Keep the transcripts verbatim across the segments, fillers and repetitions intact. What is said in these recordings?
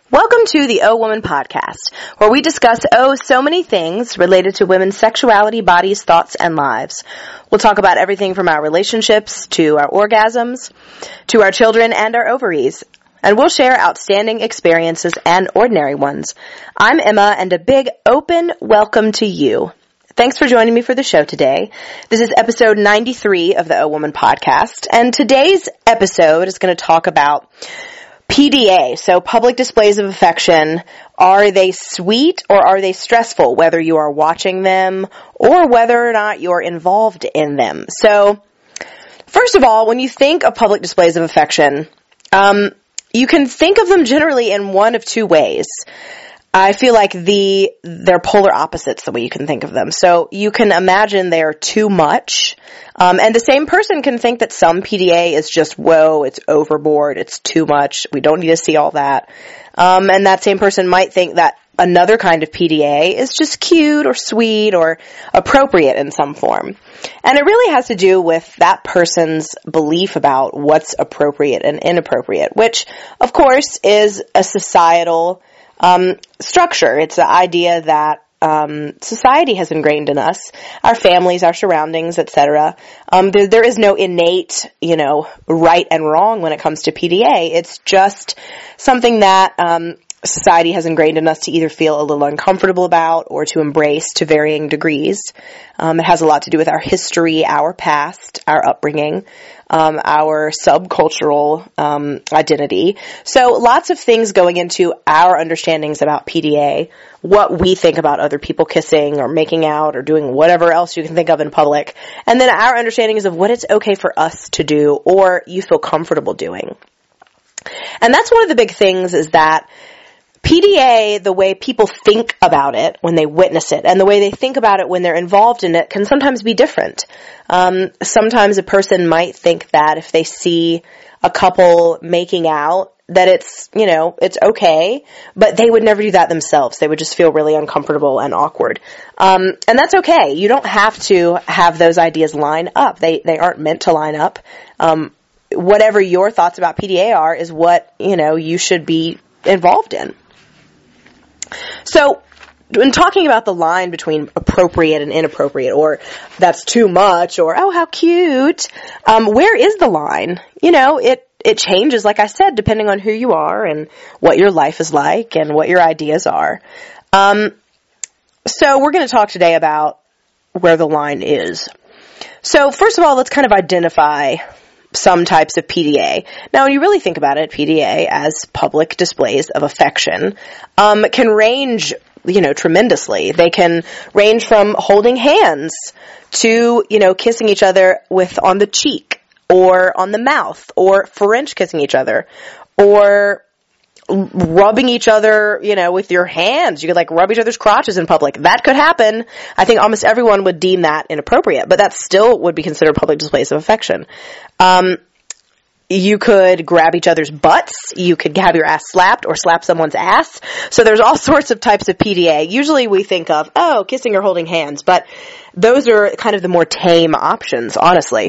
Welcome to the O Woman podcast, where we discuss, oh, so many things related to women's sexuality, bodies, thoughts, and lives. We'll talk about everything from our relationships, to our orgasms, to our children and our ovaries. And we'll share outstanding experiences and ordinary ones. I'm Emma, and a big open welcome to you. Thanks for joining me for the show today. This is episode ninety-three of the O Woman podcast, and today's episode is going to talk about P D A, so public displays of affection. Are they sweet or are they stressful, whether you are watching them or whether or not you're involved in them? So, first of all, when you think of public displays of affection, um, you can think of them generally in one of two ways. I feel like the they're polar opposites the way you can think of them. So you can imagine they're too much, um, and the same person can think that some P D A is just, whoa, it's overboard, it's too much, we don't need to see all that. Um, and that same person might think that another kind of P D A is just cute or sweet or appropriate in some form. And it really has to do with that person's belief about what's appropriate and inappropriate, which, of course, is a societal Um, structure. It's the idea that um, society has ingrained in us, our families, our surroundings, et cetera. Um, there, there is no innate, you know, right and wrong when it comes to P D A. It's just something that um, society has ingrained in us to either feel a little uncomfortable about or to embrace to varying degrees. Um, it has a lot to do with our history, our past, our upbringing, um, our subcultural um, identity. So lots of things going into our understandings about P D A, what we think about other people kissing or making out or doing whatever else you can think of in public, and then our understandings of what it's okay for us to do or you feel comfortable doing. And that's one of the big things, is that P D A, the way people think about it when they witness it, and the way they think about it when they're involved in it, can sometimes be different. Um, sometimes a person might think that if they see a couple making out, that it's, you know, it's okay, but they would never do that themselves. They would just feel really uncomfortable and awkward. Um, and that's okay. You don't have to have those ideas line up. They, they aren't meant to line up. Um, whatever your thoughts about P D A are is what, you know, you should be involved in. So, when talking about the line between appropriate and inappropriate, or that's too much, or oh, how cute, um, where is the line? You know, it, it changes, like I said, depending on who you are and what your life is like and what your ideas are. Um, so we're going to talk today about where the line is. So, first of all, let's kind of identify some types of P D A. Now, when you really think about it, P D A as public displays of affection um, can range, you know, tremendously. They can range from holding hands to, you know, kissing each other with on the cheek or on the mouth, or French kissing each other, or rubbing each other, you know, with your hands. You could, like, rub each other's crotches in public. That could happen. I think almost everyone would deem that inappropriate, but that still would be considered public displays of affection. Um, you could grab each other's butts. You could have your ass slapped or slap someone's ass. So there's all sorts of types of P D A. Usually we think of, oh, kissing or holding hands, but those are kind of the more tame options, honestly.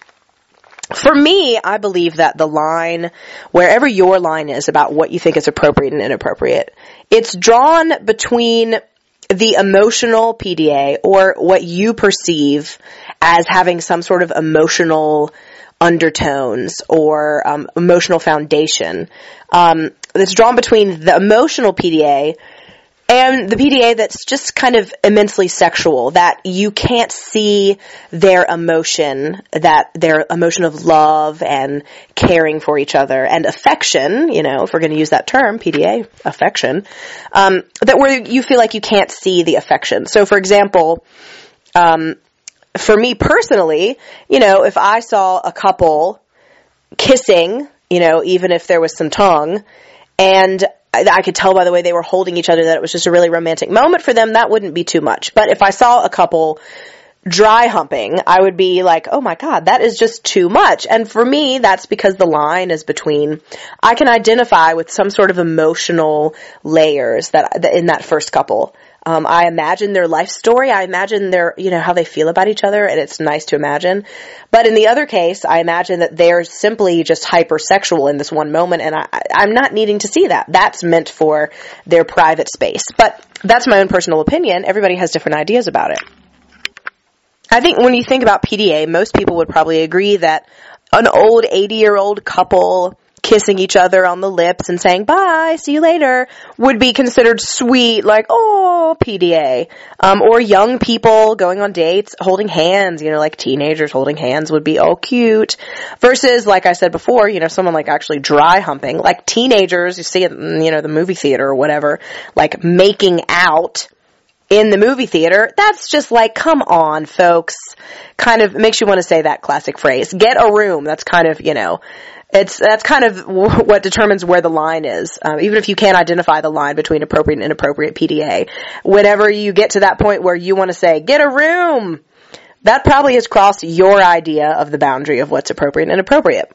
For me, I believe that the line, wherever your line is about what you think is appropriate and inappropriate, it's drawn between the emotional P D A, or what you perceive as having some sort of emotional undertones or um, emotional foundation. Um, it's drawn between the emotional P D A and the P D A that's just kind of immensely sexual, that you can't see their emotion, that their emotion of love and caring for each other and affection, you know, if we're going to use that term, P D A, affection, um, that where you feel like you can't see the affection. So, for example, um, for me personally, you know, if I saw a couple kissing, you know, even if there was some tongue, and I could tell by the way they were holding each other that it was just a really romantic moment for them, that wouldn't be too much. But if I saw a couple dry humping, I would be like, oh my God, that is just too much. And for me, that's because the line is between, I can identify with some sort of emotional layers that, that in that first couple. Um, I imagine their life story. I imagine their, you know, how they feel about each other, and it's nice to imagine. But in the other case, I imagine that they're simply just hypersexual in this one moment, and I, I'm not needing to see that. That's meant for their private space. But that's my own personal opinion. Everybody has different ideas about it. I think when you think about P D A, most people would probably agree that an old eighty-year-old couple kissing each other on the lips and saying, bye, see you later, would be considered sweet, like, oh, P D A. Um, or young people going on dates, holding hands, you know, like teenagers holding hands would be, oh, cute. Versus, like I said before, you know, someone like actually dry humping, like teenagers, you see it in, you know, the movie theater or whatever, like making out in the movie theater. That's just like, come on, folks. Kind of makes you want to say that classic phrase. Get a room. That's kind of, you know, it's, that's kind of what determines where the line is. Um, even if you can't identify the line between appropriate and inappropriate P D A, whenever you get to that point where you want to say, get a room, that probably has crossed your idea of the boundary of what's appropriate and inappropriate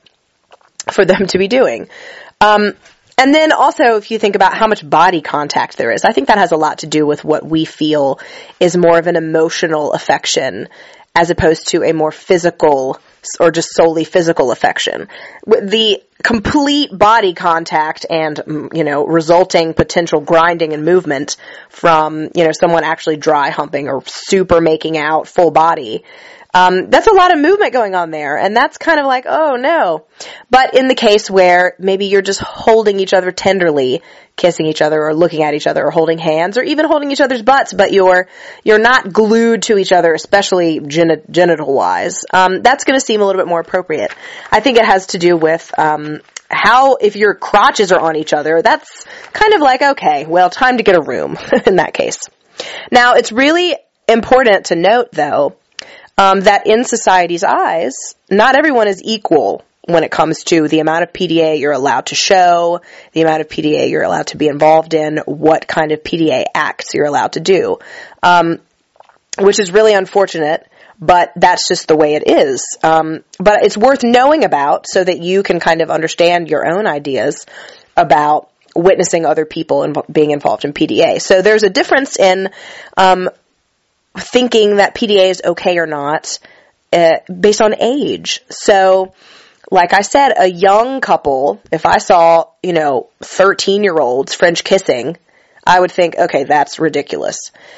for them to be doing. Um, And then also, if you think about how much body contact there is, I think that has a lot to do with what we feel is more of an emotional affection as opposed to a more physical or just solely physical affection. The complete body contact and, you know, resulting potential grinding and movement from, you know, someone actually dry humping or super making out full body, Um, that's a lot of movement going on there, and that's kind of like, oh no. But in the case where maybe you're just holding each other tenderly, kissing each other or looking at each other or holding hands or even holding each other's butts, but you're, you're not glued to each other, especially geni- genital-wise, um, that's gonna seem a little bit more appropriate. I think it has to do with, um, how, if your crotches are on each other, that's kind of like, okay, well, time to get a room in that case. Now, it's really important to note, though, Um, that in society's eyes, not everyone is equal when it comes to the amount of P D A you're allowed to show, the amount of P D A you're allowed to be involved in, what kind of P D A acts you're allowed to do, um, which is really unfortunate, but that's just the way it is. Um, but it's worth knowing about so that you can kind of understand your own ideas about witnessing other people and inv- being involved in P D A. So there's a difference in um thinking that P D A is okay or not uh, based on age. So, like I said, a young couple, if I saw, you know, thirteen-year-olds French kissing, I would think, okay, that's ridiculous.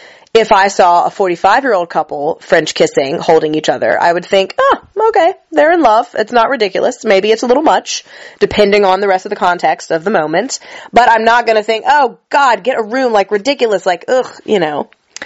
If I saw a forty-five-year-old couple French kissing, holding each other, I would think, oh, okay, they're in love. It's not ridiculous. Maybe it's a little much, depending on the rest of the context of the moment. But I'm not going to think, oh, God, get a room, like ridiculous, like, ugh, you know.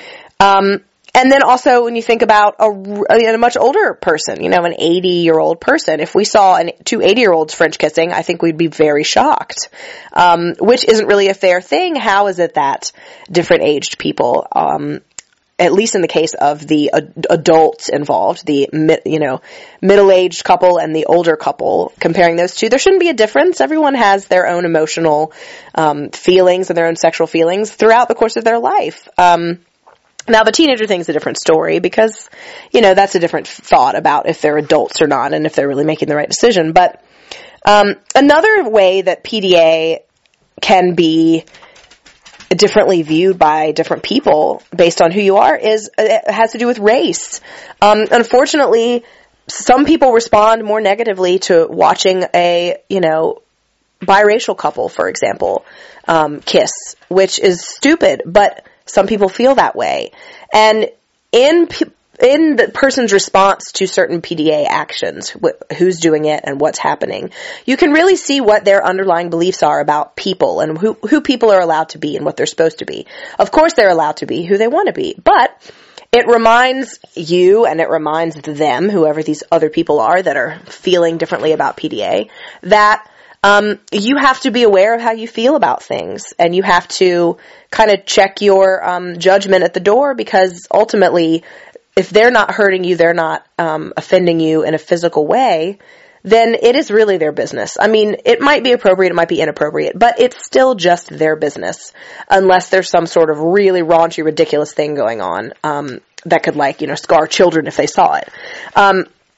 Um, And then also when you think about a, a much older person, you know, an eighty-year-old person, if we saw an, two eighty-year-olds French kissing, I think we'd be very shocked, um, which isn't really a fair thing. How is it that different aged people, um, at least in the case of the ad- adults involved, the, you know, middle-aged couple and the older couple, comparing those two, there shouldn't be a difference. Everyone has their own emotional um, feelings and their own sexual feelings throughout the course of their life. Um Now, the teenager thing's a different story because, you know, that's a different thought about if they're adults or not and if they're really making the right decision. But um, another way that P D A can be differently viewed by different people based on who you are is it has to do with race. Um, unfortunately, some people respond more negatively to watching a, you know, biracial couple, for example, um, kiss, which is stupid, but some people feel that way. And in in the person's response to certain P D A actions, wh- who's doing it and what's happening, you can really see what their underlying beliefs are about people and who, who people are allowed to be and what they're supposed to be. Of course, they're allowed to be who they want to be, but it reminds you and it reminds them, whoever these other people are that are feeling differently about P D A, that Um, you have to be aware of how you feel about things, and you have to kind of check your um, judgment at the door, because ultimately, if they're not hurting you, they're not um, offending you in a physical way, then it is really their business. I mean, it might be appropriate, it might be inappropriate, but it's still just their business, unless there's some sort of really raunchy, ridiculous thing going on um, that could, like, you know, scar children if they saw it. Um,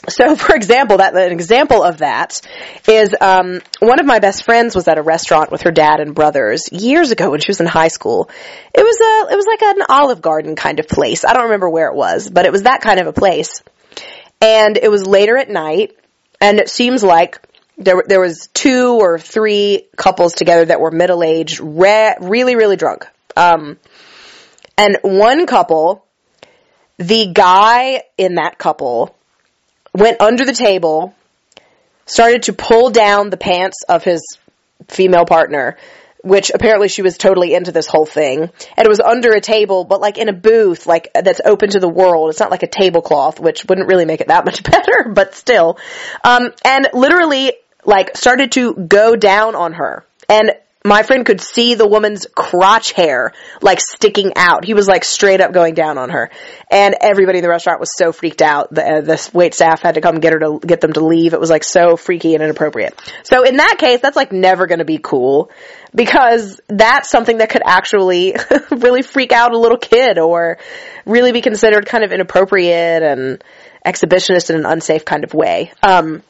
So, for example, that an example of that is um, one of my best friends was at a restaurant with her dad and brothers years ago when she was in high school. It was a, it was like an Olive Garden kind of place. I don't remember where it was, but it was that kind of a place. And it was later at night, and it seems like there there was two or three couples together that were middle-aged, re- really, really drunk. Um, and one couple, the guy in that couple went under the table, started to pull down the pants of his female partner, which apparently she was totally into this whole thing. And it was under a table, but like in a booth, like that's open to the world. It's not like a tablecloth, which wouldn't really make it that much better, but still. Um, and literally like started to go down on her. And my friend could see the woman's crotch hair, like, sticking out. He was, like, straight up going down on her. And everybody in the restaurant was so freaked out. The, uh, the wait staff had to come get her to, get them to leave. It was, like, so freaky and inappropriate. So in that case, that's, like, never gonna be cool. Because that's something that could actually really freak out a little kid or really be considered kind of inappropriate and exhibitionist in an unsafe kind of way. Um,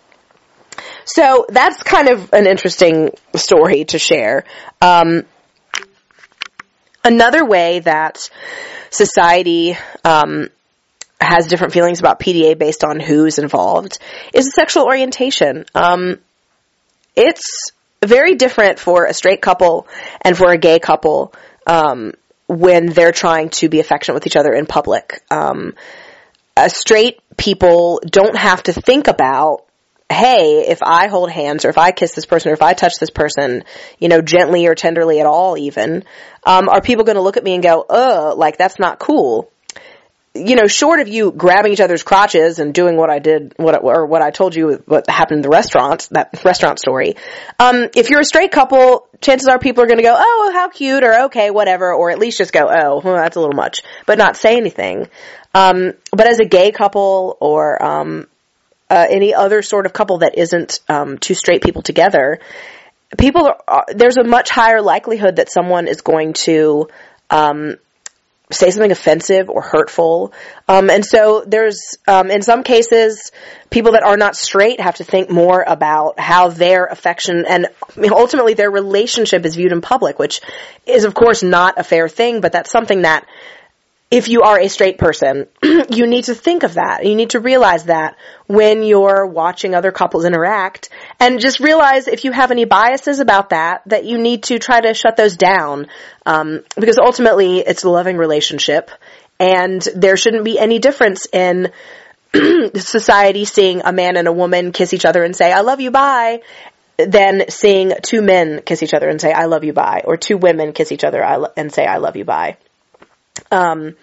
So that's kind of an interesting story to share. Um, another way that society um, has different feelings about P D A based on who's involved is sexual orientation. Um, it's very different for a straight couple and for a gay couple um, when they're trying to be affectionate with each other in public. Um, uh, straight people don't have to think about, hey, if I hold hands or if I kiss this person or if I touch this person, you know, gently or tenderly at all even, um, are people going to look at me and go, ugh, like that's not cool? You know, short of you grabbing each other's crotches and doing what I did, what or what I told you what happened in the restaurant, that restaurant story. Um, if you're a straight couple, chances are people are going to go, oh, how cute, or okay, whatever, or at least just go, oh, well, that's a little much, but not say anything. Um, but as a gay couple or, um, Uh, any other sort of couple that isn't um, two straight people together, people are, there's a much higher likelihood that someone is going to um, say something offensive or hurtful. Um, and so there's, um, in some cases, people that are not straight have to think more about how their affection and I mean, ultimately their relationship is viewed in public, which is, of course, not a fair thing, but that's something that if you are a straight person, you need to think of that. You need to realize that when you're watching other couples interact, and just realize if you have any biases about that, that you need to try to shut those down. Um, because ultimately, it's a loving relationship, and there shouldn't be any difference in society seeing a man and a woman kiss each other and say, I love you, bye, than seeing two men kiss each other and say, I love you, bye, or two women kiss each other and say, I love you, bye. Um,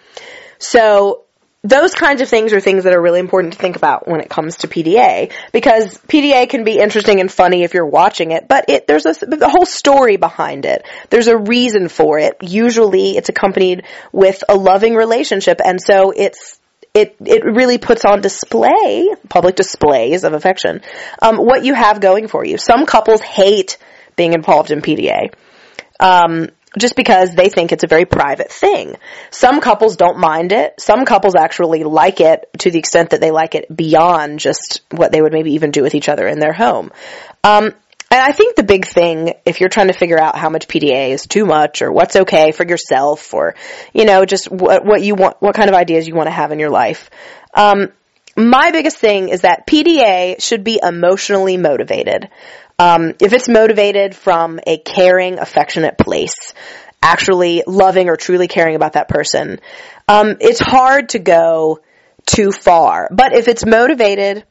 so those kinds of things are things that are really important to think about when it comes to P D A, because P D A can be interesting and funny if you're watching it, but it, there's a, the whole story behind it. There's a reason for it. Usually it's accompanied with a loving relationship, and so it's, it, it really puts on display, public displays of affection, um, what you have going for you. Some couples hate being involved in P D A. Um, just because they think it's a very private thing. Some couples don't mind it. Some couples actually like it to the extent that they like it beyond just what they would maybe even do with each other in their home. Um, and I think the big thing, if you're trying to figure out how much P D A is too much or what's okay for yourself or, you know, just what, what you want, what kind of ideas you want to have in your life. Um, my biggest thing is that P D A should be emotionally motivated. Um, if it's motivated from a caring, affectionate place, actually loving or truly caring about that person, um, it's hard to go too far. But if it's motivated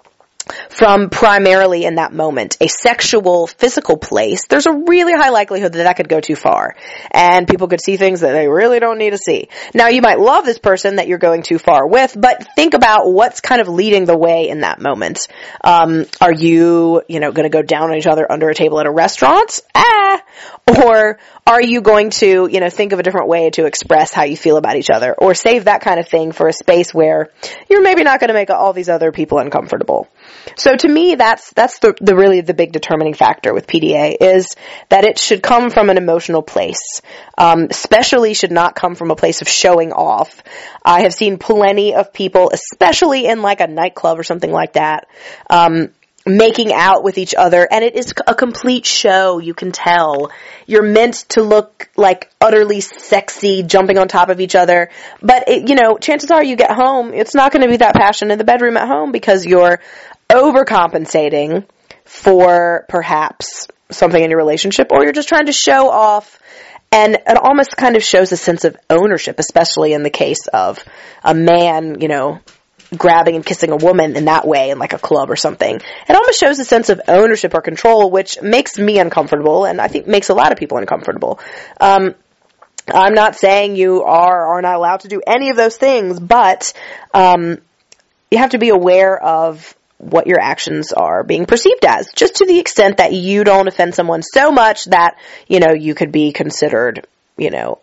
from primarily in that moment a sexual, physical place, there's a really high likelihood that that could go too far. And people could see things that they really don't need to see. Now, you might love this person that you're going too far with, but think about what's kind of leading the way in that moment. Um, are you, you know, going to go down on each other under a table at a restaurant? Ah! Or are you going to, you know, think of a different way to express how you feel about each other? Or save that kind of thing for a space where you're maybe not going to make all these other people uncomfortable. So to me, that's, that's the, the really the big determining factor with P D A, is that it should come from an emotional place. Um, especially should not come from a place of showing off. I have seen plenty of people, especially in like a nightclub or something like that, um, making out with each other, and it is a complete show. You can tell you're meant to look like utterly sexy, jumping on top of each other, but it, you know, chances are you get home, it's not going to be that passion in the bedroom at home, because you're overcompensating for perhaps something in your relationship, or you're just trying to show off. And it almost kind of shows a sense of ownership, especially in the case of a man, you know, grabbing and kissing a woman in that way in like a club or something. It almost shows a sense of ownership or control, which makes me uncomfortable, and I think makes a lot of people uncomfortable. Um, I'm not saying you are or are not allowed to do any of those things, but um, you have to be aware of what your actions are being perceived as, just to the extent that you don't offend someone so much that, you know, you could be considered, you know,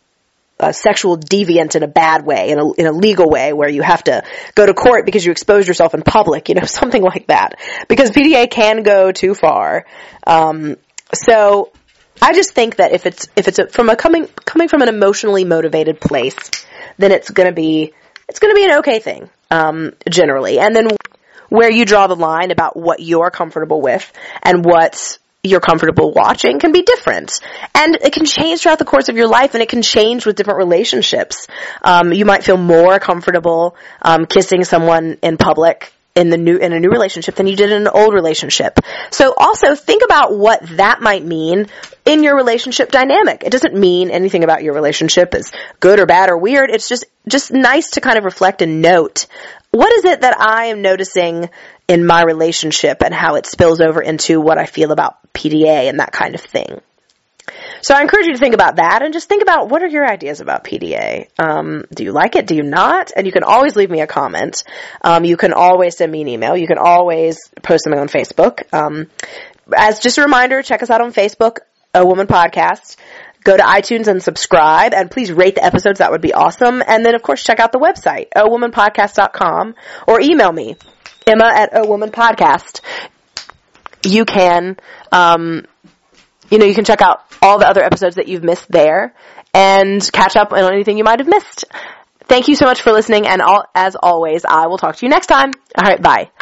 a sexual deviant in a bad way, in a, in a legal way, where you have to go to court because you exposed yourself in public, you know, something like that. Because P D A can go too far. Um, so I just think that if it's, if it's a, from a coming, coming from an emotionally motivated place, then it's gonna be, it's gonna be an okay thing, um, generally. And then where you draw the line about what you're comfortable with and what's you're comfortable watching can be different. And it can change throughout the course of your life, and it can change with different relationships. Um, you might feel more comfortable, um, kissing someone in public in the new, in a new relationship than you did in an old relationship. So also think about what that might mean in your relationship dynamic. It doesn't mean anything about your relationship is good or bad or weird. It's just, just nice to kind of reflect and note, what is it that I am noticing in my relationship and how it spills over into what I feel about P D A and that kind of thing. So I encourage you to think about that, and just think about, what are your ideas about P D A? Um, do you like it? Do you not? And you can always leave me a comment. Um, you can always send me an email. You can always post something on Facebook. Um, as just a reminder, check us out on Facebook, A Woman Podcast. Go to iTunes and subscribe, and please rate the episodes. That would be awesome. And then, of course, check out the website, o woman podcast dot com, or email me, Emma at O Woman Podcast. You can, um, you know, you can check out all the other episodes that you've missed there and catch up on anything you might have missed. Thank you so much for listening, and all, as always, I will talk to you next time. All right, bye.